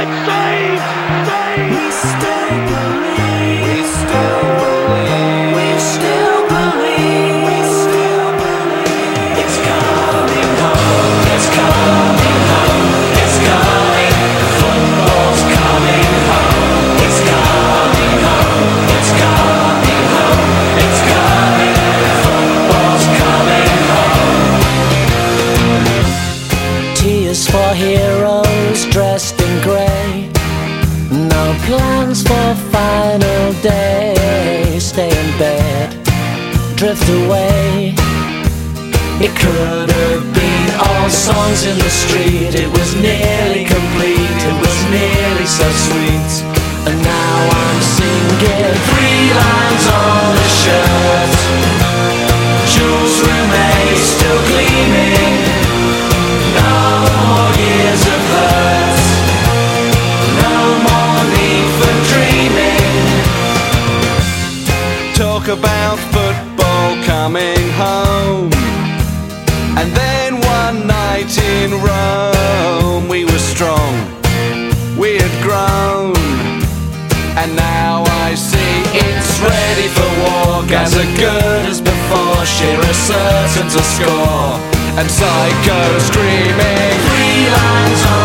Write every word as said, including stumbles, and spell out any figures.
it's saved! Saved! We still believe. We still believe. We still believe. We still believe. It's coming home. It's coming home. It's coming. Football's coming home. It's coming home. It's coming home. It's coming. Football's coming home. Tears for heroes dressed in grey. No plans for final day. Stay in bed, drift away. It could have been all songs in the street. It was nearly complete, it was nearly so sweet. And now I'm singing three lines on a shirt. Jules Rimet still gleaming. No more years of hurt. No more need for dreaming. Talk about football coming home. And then one night in Rome, we were strong, we had grown. And now I see it's ready for war. As good as before, Shearer certain to score. And Psycho screaming three lines on